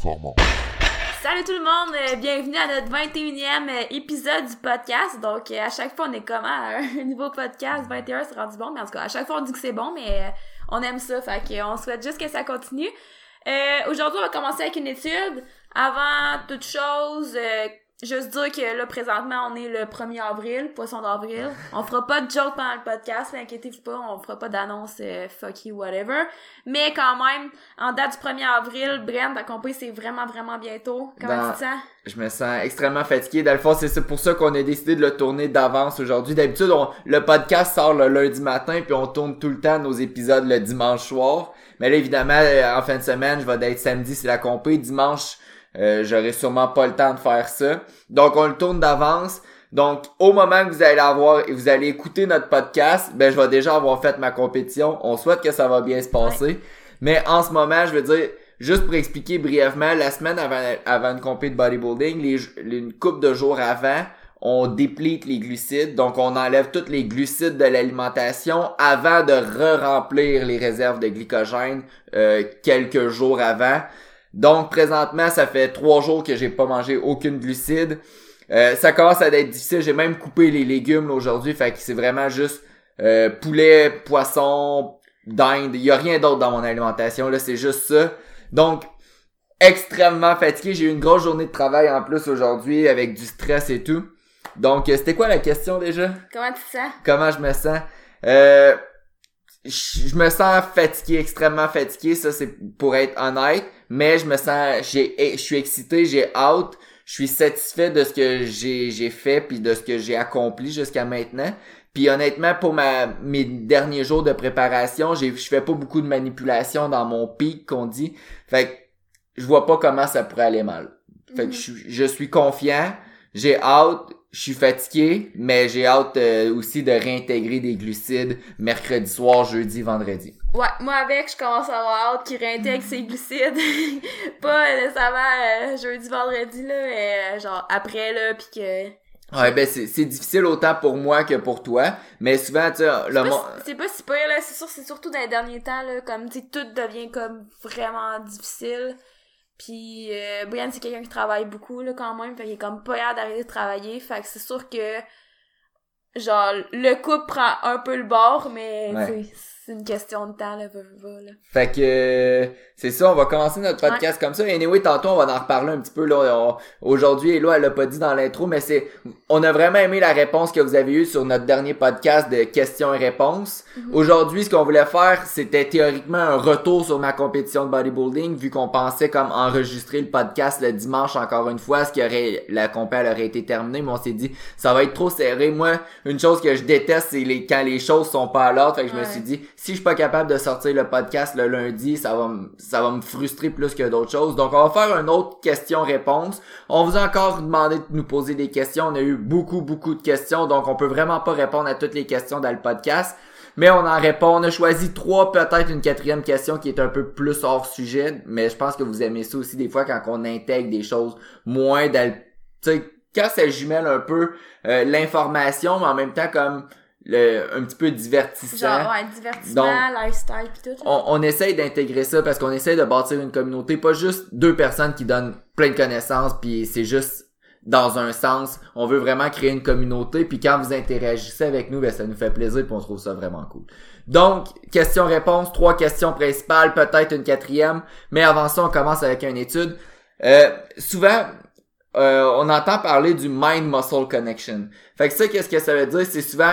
performance. Salut tout le monde, bienvenue à notre 21e épisode du podcast. Donc à chaque fois on est comment à un niveau podcast, 21 c'est rendu bon, mais en tout cas à chaque fois on dit que c'est bon, mais on aime ça, fait qu'on souhaite juste que ça continue. Aujourd'hui on va commencer avec une étude. Avant toute chose, juste dire que là présentement on est le 1er avril, poisson d'avril. On fera pas de joke pendant le podcast, inquiétez-vous pas, on fera pas d'annonce fuck you whatever. Mais quand même, en date du 1er avril, Brent, ta compé c'est vraiment bientôt. Comment tu te sens? Je me sens extrêmement fatigué. Dans le fond, c'est pour ça qu'on a décidé de le tourner d'avance aujourd'hui. D'habitude, le podcast sort le lundi matin puis on tourne tout le temps nos épisodes le dimanche soir. Mais là, évidemment, en fin de semaine, je vais d'être samedi, c'est la compé. Dimanche, j'aurai sûrement pas le temps de faire ça. Donc, on le tourne d'avance. Donc, au moment que vous allez écouter notre podcast, ben, je vais déjà avoir fait ma compétition. On souhaite que ça va bien se passer. Ouais. Mais en ce moment, je veux dire, juste pour expliquer brièvement, la semaine avant une compé de bodybuilding, une couple de jours avant, on déplete les glucides. Donc, on enlève tous les glucides de l'alimentation avant de re-remplir les réserves de glycogène quelques jours avant. Donc, présentement, ça fait 3 jours que j'ai pas mangé aucune glucide. Ça commence à être difficile. J'ai même coupé les légumes là, aujourd'hui. Fait que c'est vraiment juste poulet, poisson, dinde. Il y a rien d'autre dans mon alimentation. Là, c'est juste ça. Donc, extrêmement fatigué. J'ai eu une grosse journée de travail en plus aujourd'hui avec du stress et tout. Donc, c'était quoi la question déjà? Comment tu te sens? Comment je me sens? Je me sens fatigué, extrêmement fatigué. Ça, c'est pour être honnête. Mais je me sens, je suis excité, j'ai hâte. Je suis satisfait de ce que j'ai fait puis de ce que j'ai accompli jusqu'à maintenant. Puis honnêtement, pour mes derniers jours de préparation, je fais pas beaucoup de manipulation dans mon pic qu'on dit. Fait que je vois pas comment ça pourrait aller mal. Fait que je suis confiant, j'ai hâte, je suis fatigué, mais j'ai hâte aussi de réintégrer des glucides mercredi soir, jeudi, vendredi. Ouais, moi avec, je commence à avoir hâte qu'il réintègre ses glucides. Pas nécessairement jeudi, vendredi, là, mais genre après, là, pis que... Ouais, ben c'est difficile autant pour moi que pour toi, mais souvent, tu sais, c'est pas si pire, là, c'est sûr, c'est surtout dans les derniers temps, là, comme, tu sais, tout devient comme vraiment difficile. Pis Brian, c'est quelqu'un qui travaille beaucoup, là, quand même, fait qu'il est comme pas hâte d'arrêter de travailler, fait que c'est sûr que genre, le couple prend un peu le bord, mais ouais. C'est une question de temps, là, là. Fait que, c'est ça, on va commencer notre podcast comme ça. Anyway, tantôt, on va en reparler un petit peu, là. Aujourd'hui, Elo, elle l'a pas dit dans l'intro, mais on a vraiment aimé la réponse que vous avez eue sur notre dernier podcast de questions et réponses. Aujourd'hui, ce qu'on voulait faire, c'était théoriquement un retour sur ma compétition de bodybuilding, vu qu'on pensait comme enregistrer le podcast le dimanche encore une fois, la compé, elle aurait été terminée, mais on s'est dit, ça va être trop serré. Moi, une chose que je déteste, c'est quand les choses sont pas à l'ordre. Fait que je me suis dit, si je suis pas capable de sortir le podcast le lundi, ça va me frustrer plus que d'autres choses. Donc, on va faire une autre question-réponse. On vous a encore demandé de nous poser des questions. On a eu beaucoup de questions. Donc, on peut vraiment pas répondre à toutes les questions dans le podcast. Mais on en répond. On a choisi 3, peut-être une 4e question qui est un peu plus hors sujet. Mais je pense que vous aimez ça aussi des fois quand on intègre des choses moins tu sais, quand ça jumelle un peu l'information, mais en même temps comme un petit peu divertissant. Genre, ouais, divertissement, donc, lifestyle pis tout. On essaye d'intégrer ça parce qu'on essaye de bâtir une communauté, pas juste 2 personnes qui donnent plein de connaissances puis c'est juste dans un sens. On veut vraiment créer une communauté puis quand vous interagissez avec nous, ben ça nous fait plaisir puis on trouve ça vraiment cool. Donc, question-réponse, 3 questions principales, peut-être une 4e, mais avant ça, on commence avec une étude. Souvent, on entend parler du mind-muscle connection. Fait que ça, qu'est-ce que ça veut dire? C'est souvent,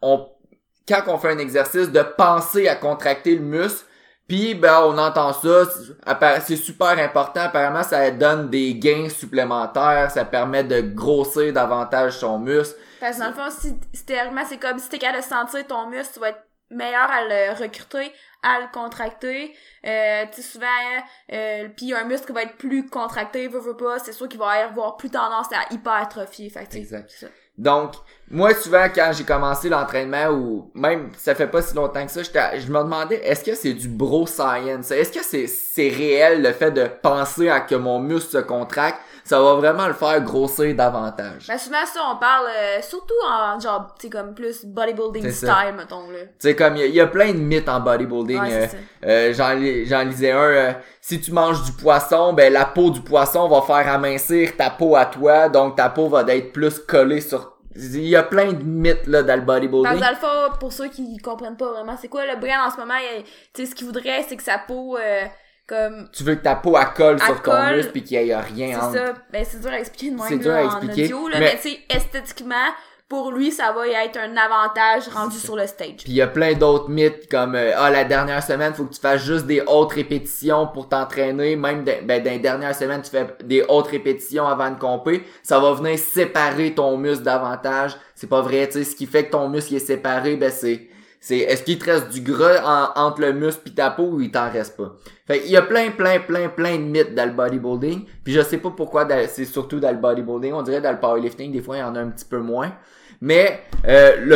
quand on fait un exercice, de penser à contracter le muscle, puis ben on entend ça, c'est super important, apparemment ça donne des gains supplémentaires, ça permet de grossir davantage son muscle. Parce que dans le fond, théoriquement, c'est comme si t'es capable de sentir ton muscle, tu vas être meilleur à le recruter, à le contracter. Tu sais, souvent, puis un muscle qui va être plus contracté, veut pas, c'est sûr qu'il va avoir plus tendance à hypertrophier. Fait que exact. c'est ça. Donc, moi, souvent, quand j'ai commencé l'entraînement, ou même, ça fait pas si longtemps que ça, je me demandais, est-ce que c'est du bro science? Est-ce que c'est réel, le fait de penser à que mon muscle se contracte? Ça va vraiment le faire grossir davantage. Ben, souvent, ça, on parle, surtout en, genre, tu sais, comme plus bodybuilding C'est style, ça. mettons, là. Tu sais, comme, il y a plein de mythes en bodybuilding. Ouais, c'est ça. J'en lisais un, si tu manges du poisson, ben, la peau du poisson va faire amincir ta peau à toi, donc ta peau va être plus collée sur. Il y a plein de mythes, là, dans le bodybuilding. Parce que dans le fond, pour ceux qui comprennent pas vraiment, c'est quoi, le Brian, en ce moment, tu sais, ce qu'il voudrait, c'est que sa peau, comme... Tu veux que ta peau, elle colle sur ton colle, muscle pis qu'il y ait rien c'est entre. ça. Ben, c'est dur à expliquer de même, C'est dur là, à en expliquer, audio, là. mais- Mais tu sais, esthétiquement, pour lui, ça va y être un avantage rendu sur le stage. Puis il y a plein d'autres mythes comme la dernière semaine, faut que tu fasses juste des hautes répétitions pour t'entraîner, même dans les dernières semaines, tu fais des hautes répétitions avant de compter, ça va venir séparer ton muscle davantage. C'est pas vrai, tu sais, ce qui fait que ton muscle est séparé, ben c'est est-ce qu'il te reste du gras entre le muscle pis ta peau ou il t'en reste pas. Fait il y a plein de mythes dans le bodybuilding, puis je sais pas pourquoi c'est surtout dans le bodybuilding, on dirait dans le powerlifting des fois il y en a un petit peu moins. Mais le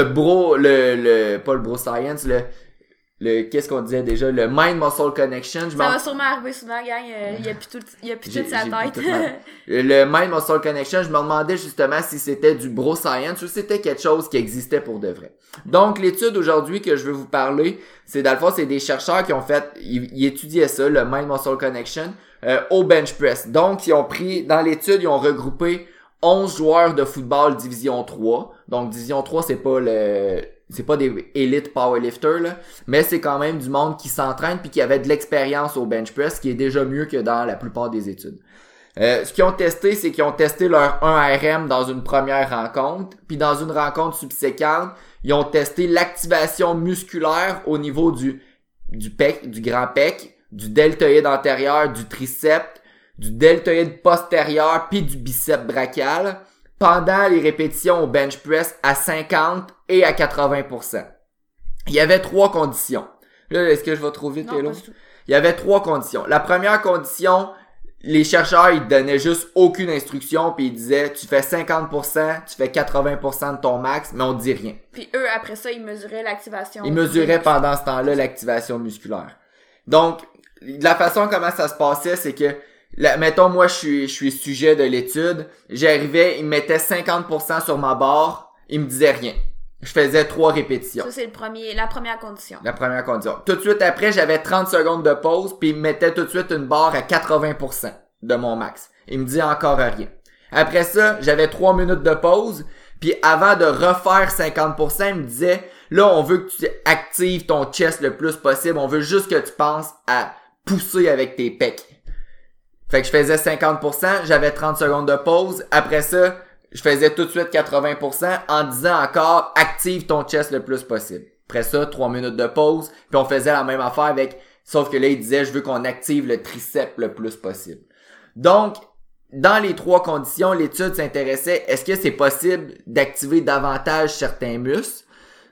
pas le bro science, le qu'est-ce qu'on disait déjà, le mind muscle connection, Ça va sûrement arriver souvent, gang, il y a plus toute sa tête. Le mind muscle connection, je me demandais justement si c'était du bro science ou si c'était quelque chose qui existait pour de vrai. Donc l'étude aujourd'hui que je veux vous parler, c'est dans le fond, c'est des chercheurs qui ont fait, ils étudiaient ça, le mind muscle connection, au bench press. Donc ils ont pris, dans l'étude, ils ont regroupé 11 joueurs de football division 3. Donc division 3, c'est pas des élites powerlifters, là, mais c'est quand même du monde qui s'entraîne puis qui avait de l'expérience au bench press, qui est déjà mieux que dans la plupart des études. Ce qu'ils ont testé, c'est qu'ils ont testé leur 1RM dans une première rencontre, puis dans une rencontre subséquente, ils ont testé l'activation musculaire au niveau du pec, du grand pec, du deltoïde antérieur, du triceps, du deltoïde postérieur puis du biceps brachial pendant les répétitions au bench press à 50 et à 80%. Il y avait 3 conditions. Là, est-ce que je vais trop vite, Non, Hello? pas du tout. Il y avait 3 conditions. La première condition, les chercheurs, ils te donnaient juste aucune instruction puis ils disaient, tu fais 50%, tu fais 80% de ton max, mais on dit rien. Puis eux, après ça, ils mesuraient l'activation. Ils mesuraient pendant ce temps-là l'activation musculaire. Donc, la façon comment ça se passait, c'est que mettons, moi, je suis sujet de l'étude. J'arrivais, il me mettait 50% sur ma barre. Il me disait rien. Je faisais 3 répétitions. Ça, c'est la première condition. La première condition. Tout de suite après, j'avais 30 secondes de pause, puis il me mettait tout de suite une barre à 80% de mon max. Il me dit encore rien. Après ça, j'avais 3 minutes de pause, puis avant de refaire 50%, il me disait, là, on veut que tu actives ton chest le plus possible. On veut juste que tu penses à pousser avec tes pecs. Fait que je faisais 50%, j'avais 30 secondes de pause. Après ça, je faisais tout de suite 80% en disant encore « Active ton chest le plus possible ». Après ça, 3 minutes de pause. Puis on faisait la même affaire avec... Sauf que là, il disait « Je veux qu'on active le triceps le plus possible ». Donc, dans les 3 conditions, l'étude s'intéressait « Est-ce que c'est possible d'activer davantage certains muscles ?»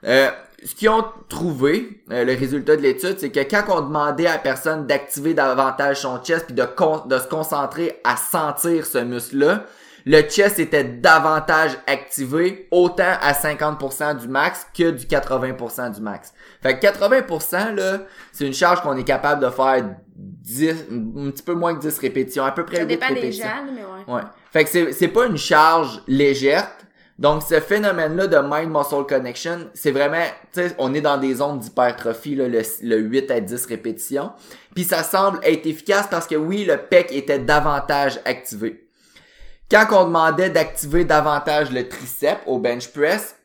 Ce qu'ils ont trouvé, le résultat de l'étude, c'est que quand on demandait à la personne d'activer davantage son chest puis de se concentrer à sentir ce muscle-là, le chest était davantage activé autant à 50% du max que du 80% du max. Fait que 80%, là, c'est une charge qu'on est capable de faire 10, un petit peu moins que 10 répétitions, à peu près 8 répétitions. Ça dépend des gens, mais ouais. Ouais. Fait que c'est pas une charge légère. Donc, ce phénomène-là de mind-muscle connection, c'est vraiment, tu sais, on est dans des zones d'hypertrophie, là, le 8 à 10 répétitions. Puis ça semble être efficace parce que oui, le pec était davantage activé. Quand on demandait d'activer davantage le triceps au bench press,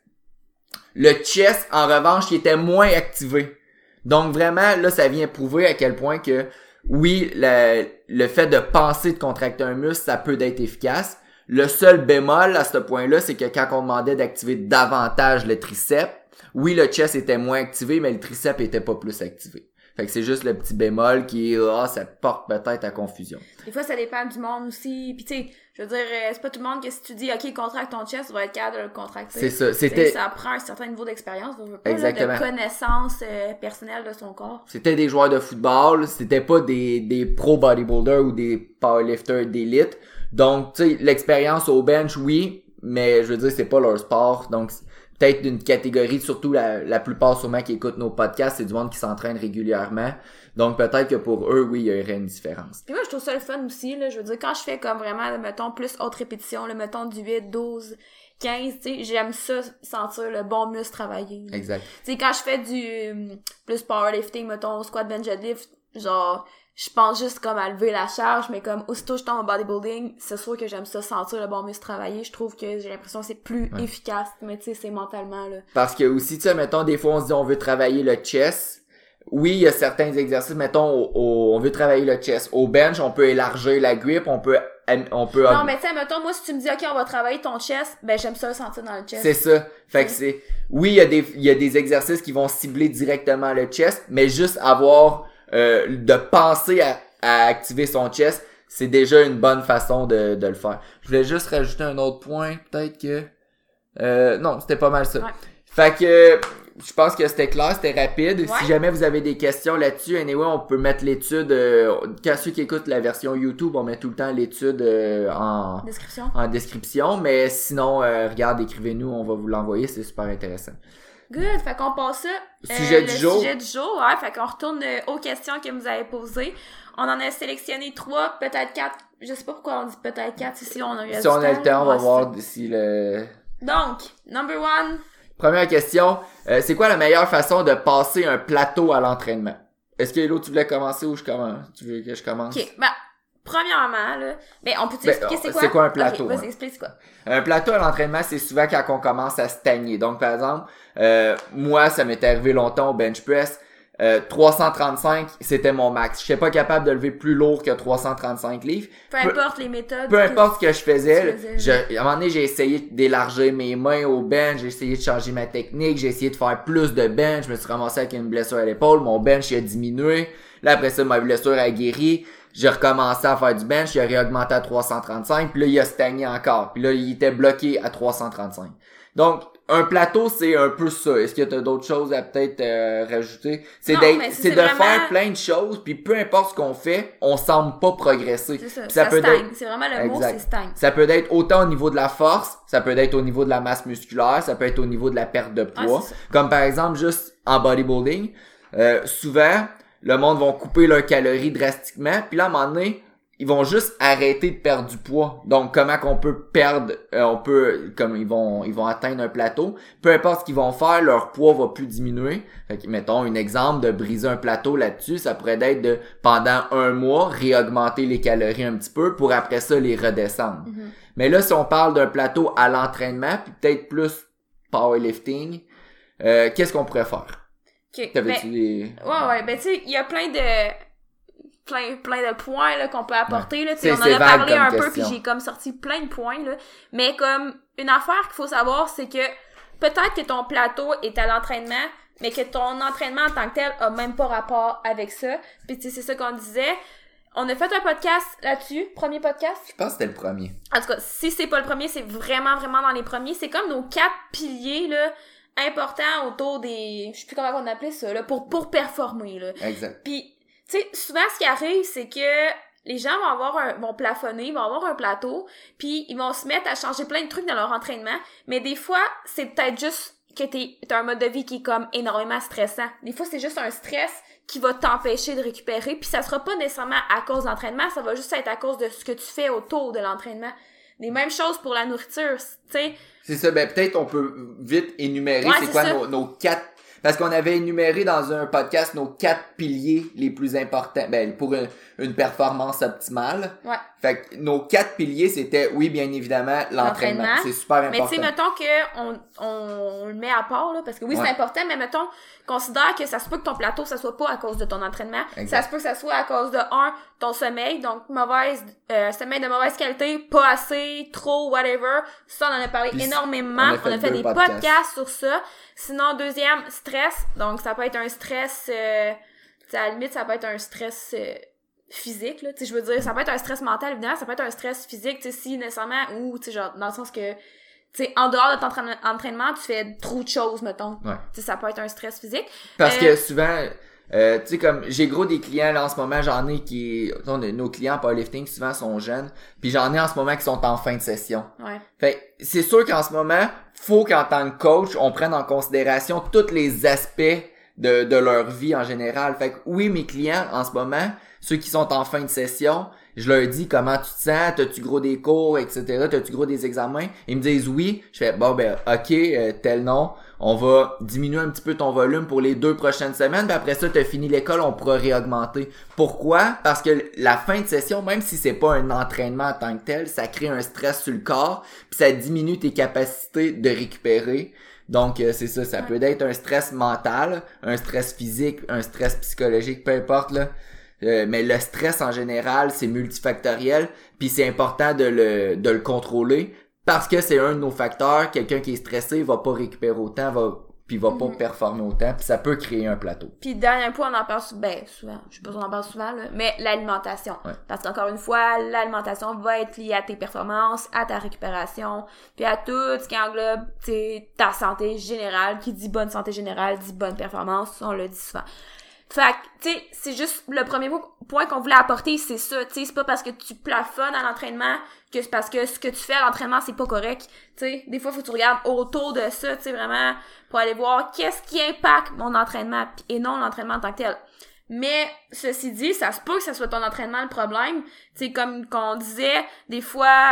le chest, en revanche, il était moins activé. Donc vraiment, là, ça vient prouver à quel point que, oui, le fait de penser de contracter un muscle, ça peut être efficace. Le seul bémol à ce point-là, c'est que quand on demandait d'activer davantage le triceps, oui, le chest était moins activé, mais le triceps était pas plus activé. Fait que c'est juste le petit bémol qui ça porte peut-être à confusion. Des fois, ça dépend du monde aussi. Puis tu sais, je veux dire, c'est pas tout le monde que si tu dis, OK, contracte ton chest, tu vas être capable de le contracter. C'est ça. Ça prend un certain niveau d'expérience, Exactement. de connaissance personnelle de son corps. C'était des joueurs de football, c'était pas des pro bodybuilders ou des powerlifters d'élite. Donc, tu sais, l'expérience au bench, oui, mais je veux dire, c'est pas leur sport, donc peut-être d'une catégorie, surtout la plupart sûrement qui écoutent nos podcasts, c'est du monde qui s'entraîne régulièrement. Donc peut-être que pour eux, oui, il y aurait une différence. Puis moi, je trouve ça le fun aussi, là. Je veux dire, quand je fais comme vraiment, mettons, plus haute répétition, là, mettons du 8, 12, 15, tu sais, j'aime ça, sentir le bon muscle travailler. Là. Exact. Tu sais, quand je fais du plus powerlifting, mettons, squat, bench, deadlift, genre, je pense juste comme à lever la charge, mais comme aussitôt je tombe en bodybuilding, c'est sûr que j'aime ça, sentir le bon muscle travailler. Je trouve que j'ai l'impression que c'est plus efficace, mais tu sais, c'est mentalement, là. Parce que aussi, tu sais, mettons, des fois, on se dit on veut travailler le chest. Oui, il y a certains exercices, mettons, on veut travailler le chest. Au bench, on peut élargir la grip, on peut... Non, mais tu sais, mettons, moi, si tu me dis, OK, on va travailler ton chest, ben, j'aime ça le sentir dans le chest. C'est ça. Fait que c'est... Oui, il y a des exercices qui vont cibler directement le chest, mais juste avoir... de penser à activer son chest, c'est déjà une bonne façon de le faire. Je voulais juste rajouter un autre point, peut-être que... non, c'était pas mal ça. Ouais. Fait que... Je pense que c'était clair, c'était rapide. Ouais. Si jamais vous avez des questions là-dessus, anyway, on peut mettre l'étude... quand ceux qui écoutent la version YouTube, on met tout le temps l'étude en description. Mais sinon, regarde, écrivez-nous, on va vous l'envoyer, c'est super intéressant. Good, fait qu'on passe ça. Sujet du jour, ouais, fait qu'on retourne aux questions que vous avez posées. On en a sélectionné 3, peut-être 4. Je sais pas pourquoi on dit peut-être 4, si on a eu si on a le temps, on va voir d'ici le... Donc, number 1. Première question, c'est quoi la meilleure façon de passer un plateau à l'entraînement? Est-ce que l'autre tu voulais commencer ou je commence? Tu veux que je commence? OK, ben, premièrement, là, ben, on peut t'expliquer c'est quoi? C'est quoi un plateau? Okay, vas-y, explique c'est quoi. Un plateau à l'entraînement, c'est souvent quand on commence à stagner. Donc, par exemple, moi, ça m'est arrivé longtemps au bench press. 335, c'était mon max. Je suis pas capable de lever plus lourd que 335 livres. Peu importe les méthodes. Peu importe ce que je faisais. À un moment donné, j'ai essayé d'élargir mes mains au bench, j'ai essayé de changer ma technique, j'ai essayé de faire plus de bench, je me suis ramassé avec une blessure à l'épaule, mon bench il a diminué. Là, après ça, ma blessure a guéri. J'ai recommencé à faire du bench, il a réaugmenté à 335, puis là, il a stagné encore. Puis là, il était bloqué à 335. Donc, un plateau, c'est un peu ça. Est-ce que tu as d'autres choses à peut-être rajouter? C'est de vraiment... faire plein de choses, puis peu importe ce qu'on fait, on semble pas progresser. C'est ça, ça peut stagne. C'est vraiment le mot, c'est stagne. Ça peut être autant au niveau de la force, ça peut être au niveau de la masse musculaire, ça peut être au niveau de la perte de poids. Comme par exemple, juste en bodybuilding, souvent, le monde va couper leurs calories drastiquement, puis là, à un moment donné, ils vont juste arrêter de perdre du poids. Donc, comment qu'on peut perdre, comme ils vont atteindre un plateau. Peu importe ce qu'ils vont faire, leur poids va plus diminuer. Fait que, mettons, un exemple de briser un plateau là-dessus, ça pourrait être de, pendant un mois, réaugmenter les calories un petit peu pour après ça les redescendre. Mm-hmm. Mais là, si on parle d'un plateau à l'entraînement, puis peut-être plus powerlifting, qu'est-ce qu'on pourrait faire? Okay. T'avais-tu des... Ouais, ben tu sais, il y a plein de points là qu'on peut apporter là, tu sais, on en a parlé un peu puis j'ai comme sorti plein de points là, mais comme une affaire qu'il faut savoir, c'est que peut-être que ton plateau est à l'entraînement, mais que ton entraînement en tant que tel a même pas rapport avec ça. Puis tu sais, c'est ça qu'on disait. On a fait un podcast là-dessus, premier podcast. Je pense que c'était le premier. En tout cas, si c'est pas le premier, c'est vraiment dans les premiers. C'est comme nos 4 piliers là importants autour des, je sais plus comment on appelait ça là, pour performer là. Exact. Puis tu sais, souvent, ce qui arrive, c'est que les gens vont plafonner, vont avoir un plateau, puis ils vont se mettre à changer plein de trucs dans leur entraînement, mais des fois, c'est peut-être juste que t'as un mode de vie qui est comme énormément stressant. Des fois, c'est juste un stress qui va t'empêcher de récupérer, puis ça sera pas nécessairement à cause de l'entraînement, ça va juste être à cause de ce que tu fais autour de l'entraînement. Les mêmes choses pour la nourriture, tu sais. C'est ça, ben peut-être on peut vite énumérer c'est quoi nos 4... Parce qu'on avait énuméré dans un podcast nos 4 piliers les plus importants, pour une performance optimale. Ouais. Fait que nos 4 piliers, c'était, oui, bien évidemment, l'entraînement. C'est super important. Mais tu sais, mettons on le met à part, là, parce que oui, c'est important, mais mettons, considère que ça se peut que ton plateau, ça soit pas à cause de ton entraînement. Exact. Ça se peut que ça soit à cause de, ton sommeil, donc sommeil de mauvaise qualité, pas assez, trop, whatever. Ça, on en a parlé énormément. On a fait des podcasts sur ça. Sinon, deuxième, stress. Donc, ça peut être un stress, à la limite, ça peut être un stress physique, là. Tu sais, je veux dire, ça peut être un stress mental, évidemment, ça peut être un stress physique, tu sais, si nécessairement, ou, tu sais, genre, dans le sens que, tu sais, en dehors de ton entraînement, tu fais trop de choses, mettons. Ouais. Tu sais, ça peut être un stress physique. Parce que souvent, Tu sais, comme, j'ai gros des clients, là, en ce moment, j'en ai nos clients en powerlifting, souvent, sont jeunes, puis j'en ai en ce moment qui sont en fin de session. Ouais. Fait que c'est sûr qu'en ce moment, faut qu'en tant que coach, on prenne en considération tous les aspects de leur vie en général. Fait que oui, mes clients, en ce moment, ceux qui sont en fin de session, je leur dis comment tu te sens, t'as-tu gros des cours, etc., t'as-tu gros des examens? Ils me disent oui. Je fais, bon, ben, ok, tel nom. On va diminuer un petit peu ton volume pour les 2 prochaines semaines, puis après ça, t'as fini l'école, on pourra réaugmenter. Pourquoi? Parce que la fin de session, même si c'est pas un entraînement en tant que tel, ça crée un stress sur le corps, puis ça diminue tes capacités de récupérer. Donc, c'est ça, ça peut être un stress mental, un stress physique, un stress psychologique, peu importe, là. Mais le stress en général, c'est multifactoriel, puis c'est important de le contrôler parce que c'est un de nos facteurs. Quelqu'un qui est stressé va pas récupérer autant, va pas performer autant, puis ça peut créer un plateau. Puis dernier point, on en parle souvent, je sais pas si on en parle souvent là, mais l'alimentation. Ouais. Parce qu'encore une fois, l'alimentation va être liée à tes performances, à ta récupération, puis à tout ce qui englobe ta santé générale. Qui dit bonne santé générale dit bonne performance, on le dit souvent. Fait que, tu sais, c'est juste le premier point qu'on voulait apporter, c'est ça, tu sais, c'est pas parce que tu plafonnes à l'entraînement que c'est parce que ce que tu fais à l'entraînement, c'est pas correct, tu sais. Des fois, faut que tu regardes autour de ça, tu sais, vraiment, pour aller voir qu'est-ce qui impacte mon entraînement, et non l'entraînement en tant que tel. Mais, ceci dit, ça se peut que ça soit ton entraînement le problème, tu sais, comme qu'on disait, des fois,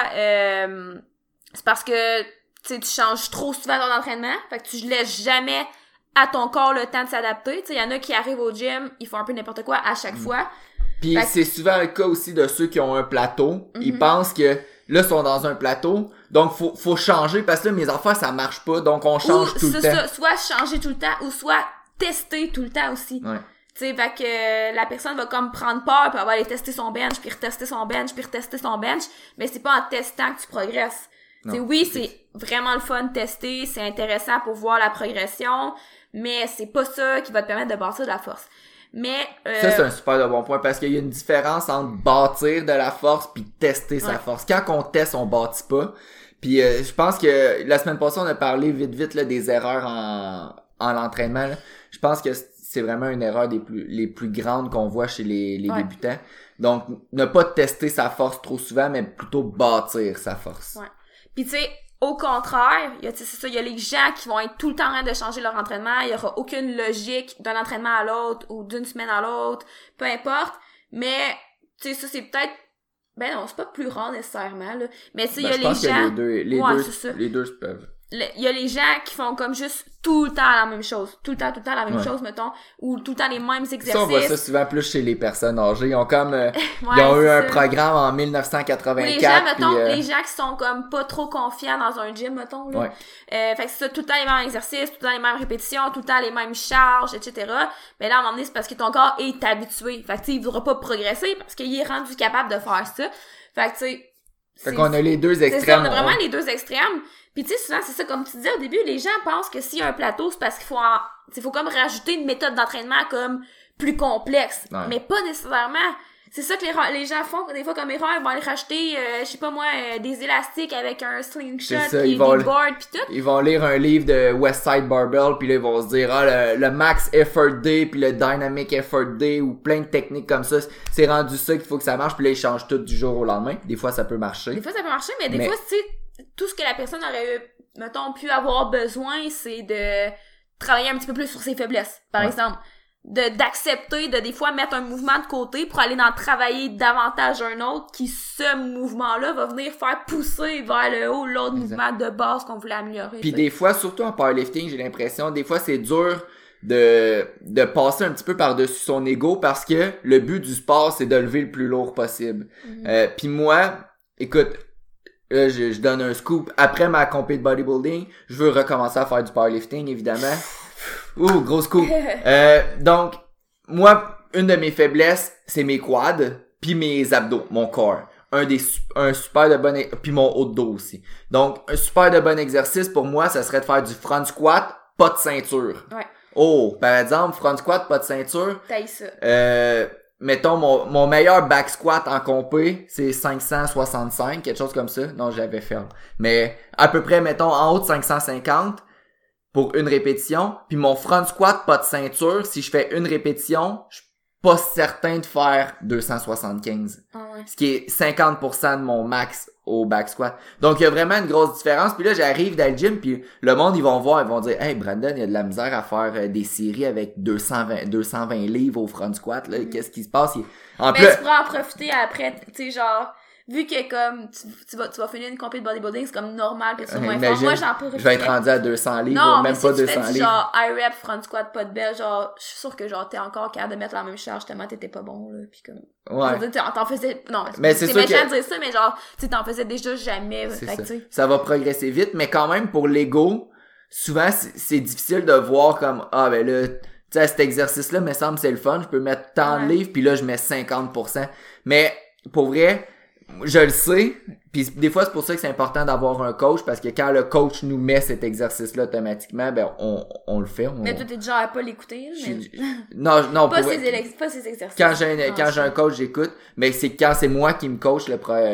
c'est parce que, tu sais, tu changes trop souvent ton entraînement, fait que tu laisses jamais à ton corps le temps de s'adapter. Tu sais, il y en a qui arrivent au gym, ils font un peu n'importe quoi à chaque fois. Puis c'est souvent le cas aussi de ceux qui ont un plateau. Ils pensent que là, ils sont dans un plateau, donc faut changer parce que là, mes affaires, ça marche pas, donc on change tout le temps. Ça, soit changer tout le temps ou soit tester tout le temps aussi. Ouais. Tu sais, fait que la personne va comme prendre peur, puis elle va aller tester son bench, puis retester son bench, puis retester son bench, mais c'est pas en testant que tu progresses. Tu sais, oui, c'est vraiment le fun de tester, c'est intéressant pour voir la progression, mais c'est pas ça qui va te permettre de bâtir de la force. Mais ça, c'est un super de bon point parce qu'il y a une différence entre bâtir de la force puis tester sa force. Quand on teste, on bâtit pas. Puis je pense que la semaine passée, on a parlé vite là, des erreurs en l'entraînement. Là. Je pense que c'est vraiment une erreur les plus grandes qu'on voit chez les débutants. Donc, ne pas tester sa force trop souvent, mais plutôt bâtir sa force. Ouais. Puis tu sais, au contraire, il y a les gens qui vont être tout le temps en train de changer leur entraînement, il y aura aucune logique d'un entraînement à l'autre ou d'une semaine à l'autre, peu importe, mais tu sais, ça c'est peut-être, ben non, c'est pas plus rare nécessairement, là, mais tu sais, il y a les gens... les deux se peuvent. Il y a les gens qui font comme juste tout le temps la même chose. Tout le temps la même chose, mettons. Ou tout le temps les mêmes exercices. Ça, on voit ça souvent plus chez les personnes âgées. Ils ont comme, ils ont eu un programme en 1984. Ou les gens, mettons, les gens qui sont comme pas trop confiants dans un gym, mettons, là. Fait que c'est ça, tout le temps les mêmes exercices, tout le temps les mêmes répétitions, tout le temps les mêmes charges, etc. Mais là, à un moment donné, c'est parce que ton corps est habitué. Fait que, tu sais, il voudra pas progresser parce qu'il est rendu capable de faire ça. Fait que, tu sais, fait qu'on a les deux extrêmes. C'est ça, on a vraiment les deux extrêmes. Puis tu sais, souvent, c'est ça, comme tu disais au début, les gens pensent que s'il y a un plateau, c'est parce qu'il faut comme rajouter une méthode d'entraînement comme plus complexe. Ouais. Mais pas nécessairement. C'est ça que les gens font des fois comme erreur, ils vont aller racheter, je sais pas moi, des élastiques avec un slingshot, puis des boards, puis tout. Ils vont lire un livre de Westside Barbell, puis là, ils vont se dire, le Max Effort Day, puis le Dynamic Effort Day, ou plein de techniques comme ça. C'est rendu ça qu'il faut que ça marche, puis là, ils changent tout du jour au lendemain. Des fois, ça peut marcher. Des fois, ça peut marcher, mais des fois, tu sais, tout ce que la personne aurait, mettons, pu avoir besoin, c'est de travailler un petit peu plus sur ses faiblesses, par exemple. D'accepter de des fois mettre un mouvement de côté pour aller en travailler davantage un autre qui, ce mouvement-là, va venir faire pousser vers le haut l'autre mouvement de base qu'on voulait améliorer. Puis des fois, surtout en powerlifting, j'ai l'impression, des fois c'est dur de passer un petit peu par-dessus son ego parce que le but du sport, c'est de lever le plus lourd possible. Puis moi, écoute, là, je donne un scoop. Après ma compé de bodybuilding, je veux recommencer à faire du powerlifting, évidemment. Ouh, gros scoop. Donc, moi, une de mes faiblesses, c'est mes quads, puis mes abdos, mon corps. Un super de bon, puis mon haut de dos aussi. Donc, un super de bon exercice pour moi, ça serait de faire du front squat, pas de ceinture. Ouais. Oh, par exemple, front squat, pas de ceinture. Taille ça. Mettons, mon meilleur back squat en compé, c'est 565, quelque chose comme ça. Non, j'avais fait. Mais, à peu près, mettons, en haut de 550. pour une répétition, puis mon front squat pas de ceinture, si je fais une répétition, je suis pas certain de faire 275. Ah ouais. Ce qui est 50% de mon max au back squat. Donc il y a vraiment une grosse différence. Puis là j'arrive dans le gym, puis le monde ils vont voir, ils vont dire hey Brandon, il y a de la misère à faire des séries avec 220 livres au front squat là, qu'est-ce qui se passe? Mais tu pourras en profiter après, tu sais genre vu que comme tu vas finir une compétition de bodybuilding, c'est comme normal que tu sois moins fort. Moi j'en peux je vais être rendu à 200 livres, non, même mais pas si 200 tu fais livres. Genre high rep, front squat, pas de belle, genre je suis sûre que genre t'es encore capable de mettre la même charge tellement t'étais pas bon là, puis comme ouais. Je veux dire, t'en faisais non, mais c'est méchant de dire ça, mais genre tu sais t'en faisais déjà jamais. C'est fait ça. Que, Ça va progresser vite, mais quand même pour l'ego, souvent c'est difficile de voir comme ah ben là tu sais cet exercice là me semble c'est le fun, je peux mettre tant de livres puis là je mets 50%. Mais pour vrai je le sais, puis des fois c'est pour ça que c'est important d'avoir un coach parce que quand le coach nous met cet exercice-là automatiquement, ben on le fait. Mais toi t'es déjà à pas l'écouter, mais non pas ces exercices. Quand j'ai un coach, j'écoute, mais c'est quand c'est moi qui me coach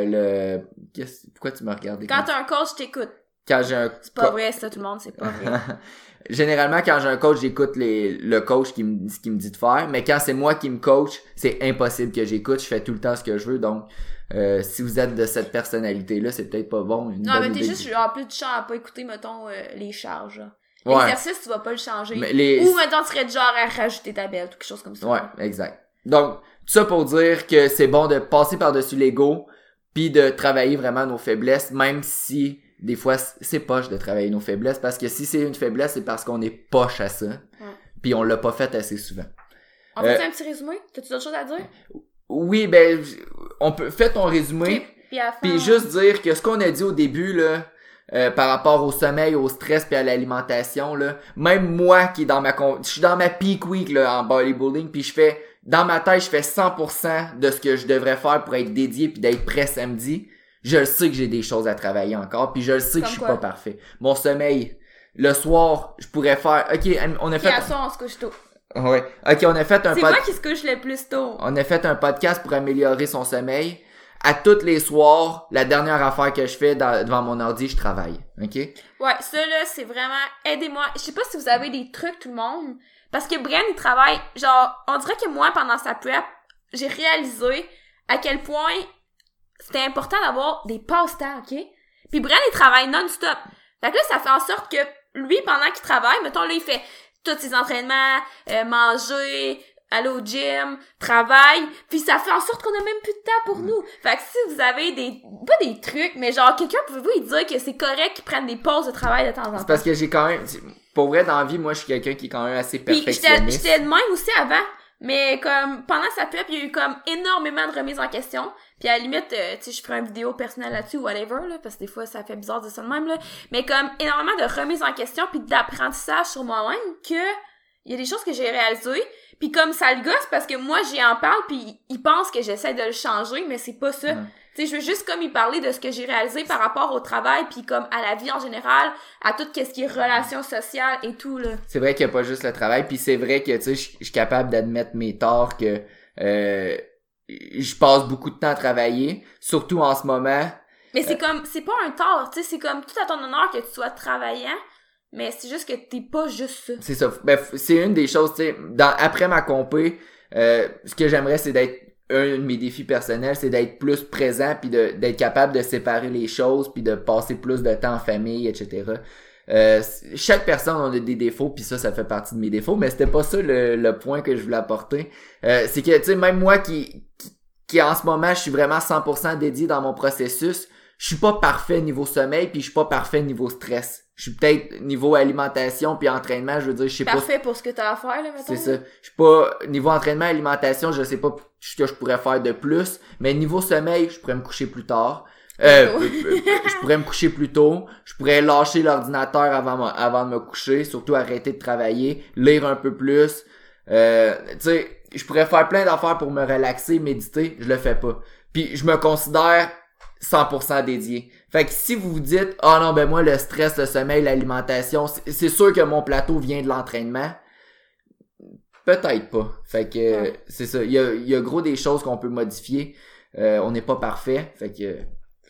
pourquoi tu m'as regardé? Quand t'as un coach, t'écoutes. Quand j'ai un c'est pas vrai ça tout le monde, c'est pas vrai. Généralement, quand j'ai un coach, j'écoute le coach ce qu'il me dit de faire, mais quand c'est moi qui me coach, c'est impossible que j'écoute, je fais tout le temps ce que je veux, donc si vous êtes de cette personnalité-là, c'est peut-être pas bon. Non, mais t'es juste en plus de champ à pas écouter, mettons, les charges. Ouais. L'exercice, tu vas pas le changer. Ou, mettons, tu serais du genre à rajouter ta belle ou quelque chose comme ça. Ouais, exact. Donc, tout ça pour dire que c'est bon de passer par-dessus l'ego, puis de travailler vraiment nos faiblesses, même si des fois, c'est poche de travailler nos faiblesses, parce que si c'est une faiblesse, c'est parce qu'on est poche à ça, puis on l'a pas fait assez souvent. On fait un petit résumé? T'as-tu d'autres choses à dire? Oui, ben, on peut faire ton résumé, puis juste dire que ce qu'on a dit au début, là, par rapport au sommeil, au stress puis à l'alimentation, là, même moi qui est je suis dans ma peak week, là, en bodybuilding, puis dans ma tête, je fais 100% de ce que je devrais faire pour être dédié puis d'être prêt samedi. Je le sais que j'ai des choses à travailler encore, puis je le sais que je suis pas parfait. Mon sommeil, le soir, je pourrais faire, ok, on a fait... Puis à soir, on se couche tôt. Ouais. Ok, on a fait un C'est moi qui se couche le plus tôt. On a fait un podcast pour améliorer son sommeil. À tous les soirs, la dernière affaire que je fais devant mon ordi, je travaille. Ok? Ouais, ça là, c'est vraiment... Aidez-moi. Je sais pas si vous avez des trucs, tout le monde. Parce que Brian, il travaille... Genre, on dirait que moi, pendant sa prep, j'ai réalisé à quel point c'était important d'avoir des passe-temps, ok? Puis Brian, il travaille non-stop. Fait que là, ça fait en sorte que lui, pendant qu'il travaille, mettons, là, il fait tous ses entraînements, manger, aller au gym, travail, puis ça fait en sorte qu'on a même plus de temps pour nous. Fait que si vous avez pas des trucs, mais genre, quelqu'un, pouvez-vous lui dire que c'est correct qu'ils prennent des pauses de travail de temps en temps? C'est parce que j'ai quand même... Pour vrai, dans la vie, moi, je suis quelqu'un qui est quand même assez perfectionniste. Puis j'étais de même aussi avant. Mais comme pendant sa prep, il y a eu comme énormément de remises en question. Puis à la limite, tu sais, je ferai une vidéo personnelle là-dessus ou whatever, là, parce que des fois, ça fait bizarre de ça de même, là. Mais comme énormément de remises en question puis d'apprentissage sur moi-même que il y a des choses que j'ai réalisées. Puis comme ça le gosse parce que moi, j'y en parle puis il pense que j'essaie de le changer, mais c'est pas ça. Tu sais, je veux juste comme y parler de ce que j'ai réalisé par rapport au travail puis comme à la vie en général, à tout ce qui est relations sociales et tout, là. C'est vrai qu'il y a pas juste le travail, puis c'est vrai que, tu sais, je suis capable d'admettre mes torts que je passe beaucoup de temps à travailler, surtout en ce moment. Mais c'est comme, c'est pas un tort, tu sais, c'est comme tout à ton honneur que tu sois travaillant, mais c'est juste que t'es pas juste ça. C'est ça. Ben, c'est une des choses, tu sais, après ma compé, ce que j'aimerais, c'est d'être un de mes défis personnels, c'est d'être plus présent puis d'être capable de séparer les choses puis de passer plus de temps en famille, etc. Chaque personne a des défauts puis ça fait partie de mes défauts, mais c'était pas ça le point que je voulais apporter. C'est que, tu sais, même moi qui en ce moment, je suis vraiment 100% dédié dans mon processus, je suis pas parfait niveau sommeil puis je suis pas parfait niveau stress. Je suis peut-être niveau alimentation puis entraînement, je veux dire, je sais pas. Parfait pour ce que t'as à faire, là, mettons. C'est ça. Je suis pas, niveau entraînement, alimentation, je sais pas ce que je pourrais faire de plus, mais niveau sommeil, je pourrais me coucher plus tard. Je pourrais me coucher plus tôt. Je pourrais lâcher l'ordinateur avant de me coucher, surtout arrêter de travailler, lire un peu plus. Tu sais, je pourrais faire plein d'affaires pour me relaxer, méditer, je le fais pas. Puis je me considère 100% dédié. Fait que si vous vous dites, ah non, ben moi, le stress, le sommeil, l'alimentation, c'est sûr que mon plateau vient de l'entraînement. Peut-être pas. Fait que, c'est ça. Il y a gros des choses qu'on peut modifier. On n'est pas parfait. Fait que,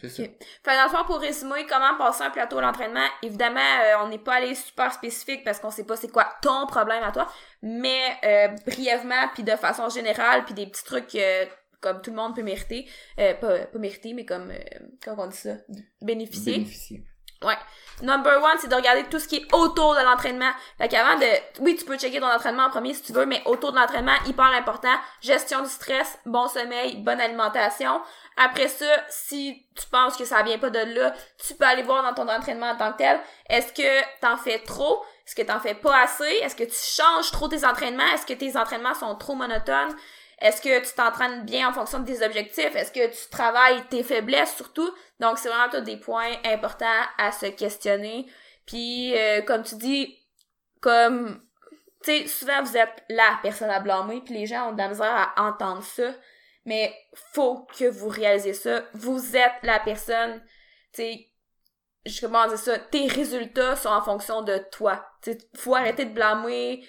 c'est ça. Okay. Fait dans le fond, pour résumer, comment passer un plateau d'entraînement, évidemment, on n'est pas allé super spécifique parce qu'on sait pas c'est quoi ton problème à toi, mais brièvement, puis de façon générale, puis des petits trucs comme tout le monde peut mériter, pas mériter, mais comme on dit ça, bénéficier. Ouais. Number one, c'est de regarder tout ce qui est autour de l'entraînement. Fait qu'avant oui, tu peux checker ton entraînement en premier si tu veux, mais autour de l'entraînement, hyper important, gestion du stress, bon sommeil, bonne alimentation. Après ça, si tu penses que ça vient pas de là, tu peux aller voir dans ton entraînement en tant que tel. Est-ce que t'en fais trop? Est-ce que t'en fais pas assez? Est-ce que tu changes trop tes entraînements? Est-ce que tes entraînements sont trop monotones? Est-ce que tu t'entraînes bien en fonction de tes objectifs? Est-ce que tu travailles tes faiblesses surtout? Donc, c'est vraiment tous des points importants à se questionner. Puis, comme tu dis, comme, tu sais, souvent vous êtes la personne à blâmer, puis les gens ont de la misère à entendre ça. Mais faut que vous réalisez ça. Vous êtes la personne, tu sais, comment dire ça? Tes résultats sont en fonction de toi. Tu sais, faut arrêter de blâmer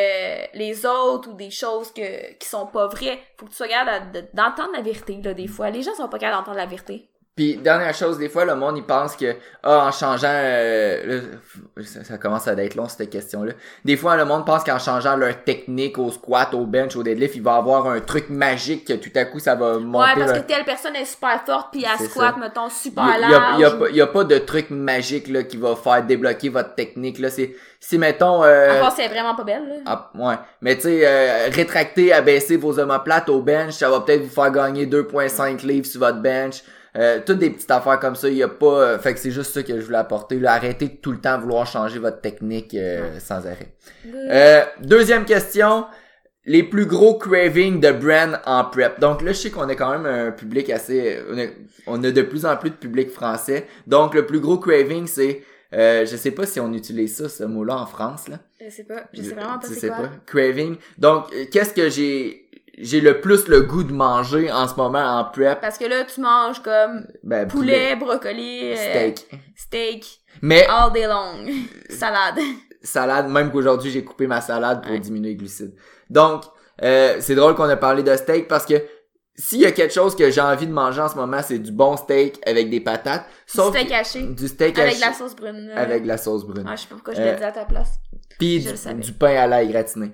les autres ou des choses qui sont pas vraies. Faut que tu sois capable d'entendre la vérité, là, des fois. Les gens sont pas capables d'entendre la vérité. Puis, dernière chose, des fois, le monde, il pense que, en changeant, là, ça commence à être long, cette question-là. Des fois, le monde pense qu'en changeant leur technique au squat, au bench, au deadlift, il va avoir un truc magique que tout à coup, ça va monter. Ouais, parce que telle personne est super forte, puis elle squat, mettons, super large. Il y a pas de truc magique, là, qui va faire débloquer votre technique, là. Si mettons, à part, c'est vraiment pas belle, là. Ah, ouais. Mais tu sais, rétracter, abaisser vos omoplates au bench, ça va peut-être vous faire gagner 2,5 livres sur votre bench. Toutes des petites affaires comme ça, il y a pas fait que c'est juste ça que je voulais apporter là. Arrêtez de tout le temps vouloir changer votre technique sans arrêt. Deuxième question, les plus gros cravings de brand en prep. Donc là, je sais qu'on a quand même un public assez on a de plus en plus de public français. Donc le plus gros craving, c'est je sais pas si on utilise ça, ce mot-là en France là. Je sais vraiment pas c'est quoi. Pas. Craving. Donc qu'est-ce que j'ai le plus le goût de manger en ce moment en prep. Parce que là, tu manges comme poulet, brocoli, steak. Mais all day long. Salade, même qu'aujourd'hui, j'ai coupé ma salade pour diminuer les glucides. Donc, c'est drôle qu'on a parlé de steak parce que s'il y a quelque chose que j'ai envie de manger en ce moment, c'est du bon steak avec des patates. Sauf du steak haché. Du steak avec haché. de la sauce brune. Avec de la sauce brune. Je sais pas pourquoi je l'ai dit à ta place. Puis du pain à l'ail gratiné.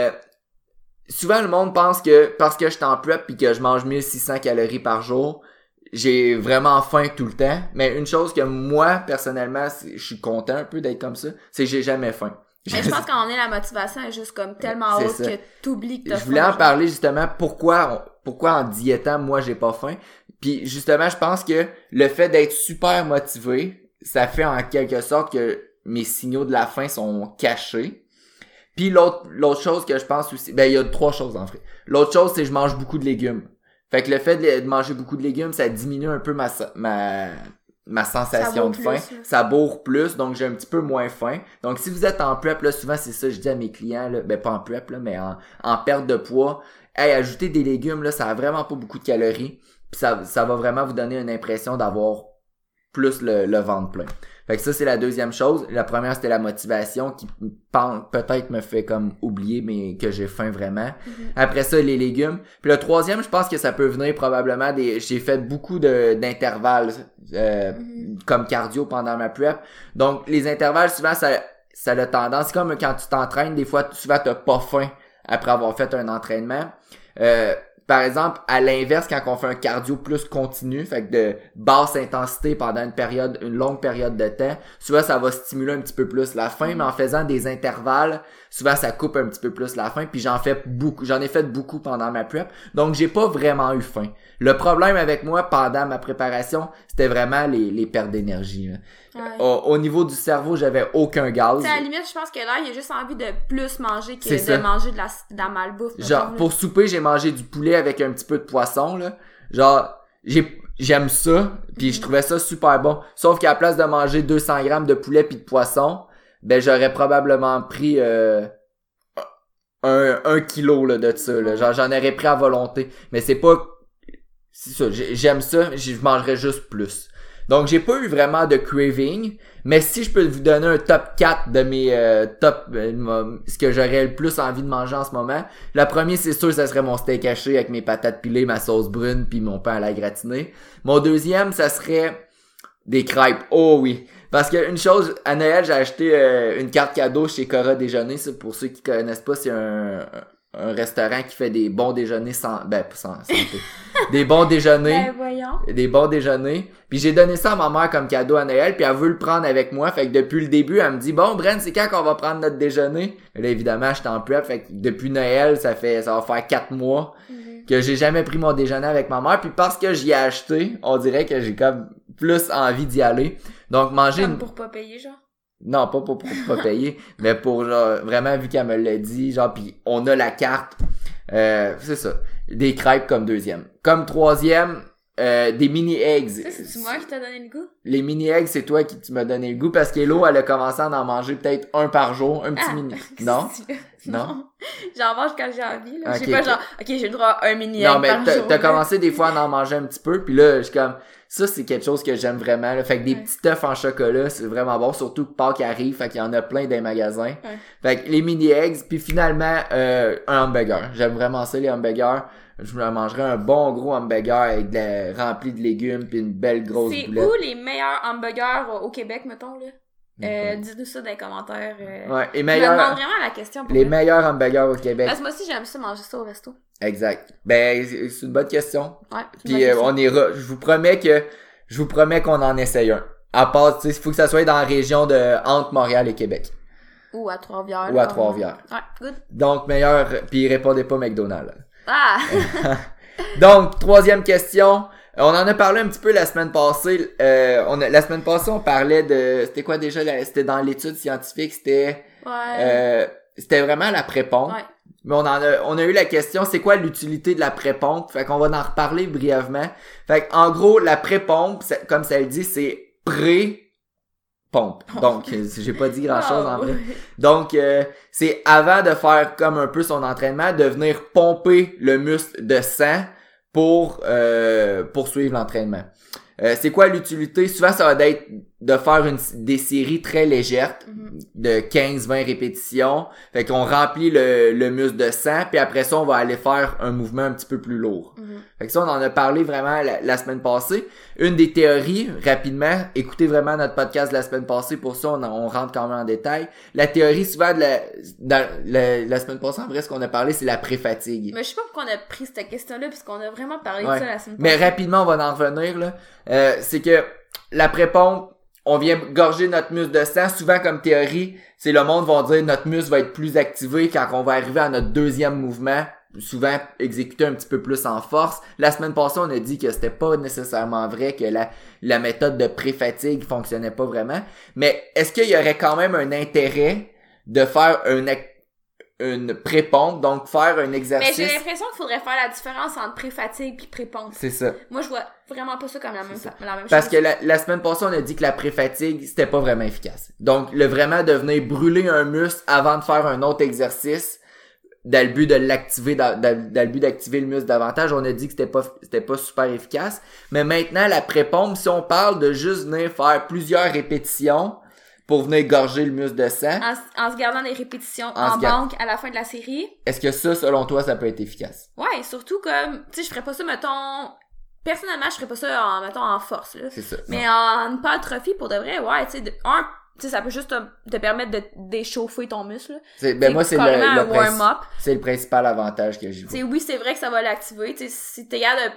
Souvent, le monde pense que parce que je suis en prep pis que je mange 1600 calories par jour, j'ai vraiment faim tout le temps. Mais une chose que moi, personnellement, je suis content un peu d'être comme ça, c'est que j'ai jamais faim. Mais je pense qu'à un moment donné, la motivation est juste comme tellement haute que t'oublies que t'as faim. Je voulais en parler justement pourquoi en diétant, moi, j'ai pas faim. Puis justement, je pense que le fait d'être super motivé, ça fait en quelque sorte que mes signaux de la faim sont cachés. Puis l'autre chose que je pense aussi, il y a 3 choses en fait. L'autre chose, c'est que je mange beaucoup de légumes. Fait que le fait de manger beaucoup de légumes, ça diminue un peu ma sensation de faim. Ça bourre plus, donc j'ai un petit peu moins faim. Donc si vous êtes en prep, là, souvent c'est ça, je dis à mes clients, là, pas en prep, là, mais en perte de poids, ajouter des légumes, là, ça a vraiment pas beaucoup de calories. Puis ça va vraiment vous donner une impression d'avoir plus le ventre plein. Fait que ça, c'est la deuxième chose. La première, c'était la motivation qui peut-être me fait comme oublier mais que j'ai faim vraiment. Mm-hmm. Après ça, les légumes. Puis le troisième, je pense que ça peut venir probablement j'ai fait beaucoup d'intervalles comme cardio pendant ma prep. Donc, les intervalles, souvent, ça a tendance, c'est comme quand tu t'entraînes, des fois, souvent, t'as pas faim après avoir fait un entraînement. Par exemple, à l'inverse, quand on fait un cardio plus continu, fait que de basse intensité pendant une longue période de temps, souvent ça va stimuler un petit peu plus la faim, mais en faisant des intervalles, souvent ça coupe un petit peu plus la faim, puis j'en ai fait beaucoup pendant ma prep, donc j'ai pas vraiment eu faim. Le problème avec moi pendant ma préparation, c'était vraiment les pertes d'énergie. Ouais. Au niveau du cerveau, j'avais aucun gaz. À la limite, je pense que là, il a juste envie de plus manger que de manger de la malbouffe. Genre, pour souper, j'ai mangé du poulet avec un petit peu de poisson, là. Genre, j'aime ça, puis je trouvais ça super bon. Sauf qu'à la place de manger 200 grammes de poulet puis de poisson, ben, j'aurais probablement pris, 1 kilo, là, de ça, là. Genre, j'en aurais pris à volonté. Mais c'est ça, j'aime ça, je mangerais juste plus. Donc, j'ai pas eu vraiment de craving, mais si je peux vous donner un top 4 de mes ce que j'aurais le plus envie de manger en ce moment, le premier, c'est sûr, ça serait mon steak haché avec mes patates pilées, ma sauce brune, puis mon pain à la gratinée. Mon deuxième, ça serait des crêpes. Oh oui! Parce que une chose, à Noël, j'ai acheté une carte cadeau chez Cora Déjeuner. Ça, pour ceux qui connaissent pas, c'est un restaurant qui fait des bons déjeuners sans santé. Des bons déjeuners. Voyons. Des bons déjeuners. Puis j'ai donné ça à ma mère comme cadeau à Noël, puis elle veut le prendre avec moi. Fait que depuis le début, elle me dit, bon, Bren, c'est quand qu'on va prendre notre déjeuner? Et là, évidemment, j'étais en prep. Fait que depuis Noël, ça va faire 4 mois que j'ai jamais pris mon déjeuner avec ma mère. Puis parce que j'y ai acheté, on dirait que j'ai comme plus envie d'y aller. Donc, manger comme pour pas payer, genre? Non, pas pour pas payer, mais pour genre, vraiment, vu qu'elle me l'a dit, genre, pis on a la carte, c'est ça. Des crêpes comme deuxième. Comme troisième, des mini-eggs. Ça, c'est moi qui t'ai donné le goût? Les mini-eggs, c'est toi qui tu m'as donné le goût, parce qu'Hello, elle a commencé à en manger peut-être un par jour, un petit mini. Non? Non? J'en mange quand j'ai envie, là. Okay, J'ai pas genre, ok, j'ai le droit à un mini-egg non, mais par jour. t'as commencé des fois à en manger un petit peu, puis là, je suis comme, ça, c'est quelque chose que j'aime vraiment, là. Fait que des petits œufs en chocolat, c'est vraiment bon, surtout que Pâques arrive, fait qu'il y en a plein dans les magasins. Ouais. Fait que les mini-eggs, puis finalement, un hamburger. J'aime vraiment ça, les hamburgers. Je me mangerais un bon gros hamburger avec rempli de légumes puis une belle grosse boulette. C'est où les meilleurs hamburgers au Québec, mettons, là? Dites-nous ça dans les commentaires. Ouais, et je me demande vraiment la question. Les meilleurs hamburgers au Québec. Parce que moi aussi, j'aime ça manger ça au resto. Exact. Ben, c'est une bonne question. Ouais. Puis on ira. Je vous promets qu'on en essaye un. À part, tu sais, il faut que ça soit dans la région de entre Montréal et Québec. Ou à Trois-Rivières. Ou à Trois-Rivières. Ouais, good. Donc, meilleur, puis répondez pas McDonald's. Ah! Donc, troisième question. On en a parlé un petit peu la semaine passée. La semaine passée, on parlait de... C'était quoi déjà? C'était dans l'étude scientifique. C'était... Ouais. C'était vraiment la pré-pompe. Ouais. Mais on a eu la question, c'est quoi l'utilité de la pré-pompe? Fait qu'on va en reparler brièvement. Fait qu'en gros, la pré-pompe, comme ça le dit, c'est pré-pompe. Donc, j'ai pas dit grand-chose en vrai. Donc, c'est avant de faire comme un peu son entraînement, de venir pomper le muscle de sang pour poursuivre l'entraînement. C'est quoi l'utilité? Souvent, ça va être de faire des séries très légères de 15-20 répétitions. Fait qu'on remplit le muscle de sang, puis après ça, on va aller faire un mouvement un petit peu plus lourd. Fait que ça, on en a parlé vraiment la semaine passée. Une des théories, rapidement, écoutez vraiment notre podcast de la semaine passée, pour ça, on rentre quand même en détail. La théorie, souvent, la semaine passée, en vrai, ce qu'on a parlé, c'est la pré-fatigue. Mais je sais pas pourquoi on a pris cette question-là, puisqu'on a vraiment parlé de ça la semaine passée. Mais rapidement, on va en revenir, là. C'est que la pré-pompe, on vient gorger notre muscle de sang. Souvent, comme théorie, c'est le monde va dire notre muscle va être plus activé quand on va arriver à notre deuxième mouvement, souvent exécuté un petit peu plus en force. La semaine passée, on a dit que c'était pas nécessairement vrai, que la méthode de pré-fatigue fonctionnait pas vraiment. Mais est-ce qu'il y aurait quand même un intérêt de faire une pré-pompe, donc faire un exercice? Mais j'ai l'impression qu'il faudrait faire la différence entre pré-fatigue puis pré-pompe. C'est ça. Moi, je vois vraiment pas ça comme la même chose. Parce que la semaine passée, on a dit que la pré-fatigue, c'était pas vraiment efficace. Donc, vraiment de venir brûler un muscle avant de faire un autre exercice, dans le but de l'activer, dans le but d'activer le muscle davantage, on a dit que c'était pas super efficace. Mais maintenant, la pré-pompe, si on parle de juste venir faire plusieurs répétitions, pour venir gorger le muscle de sang. En se gardant des répétitions en banque à la fin de la série. Est-ce que ça, selon toi, ça peut être efficace? Ouais, surtout comme, tu sais, je ferais pas ça, mettons... Personnellement, je ferais pas ça en force, là. C'est ça. Mais en hypertrophie, pour de vrai, ouais, tu sais, ça peut juste te permettre d'échauffer ton muscle, là. Moi, c'est warm-up. C'est le principal avantage que j'y vois. Oui, c'est vrai que ça va l'activer. Tu sais, si t'es capable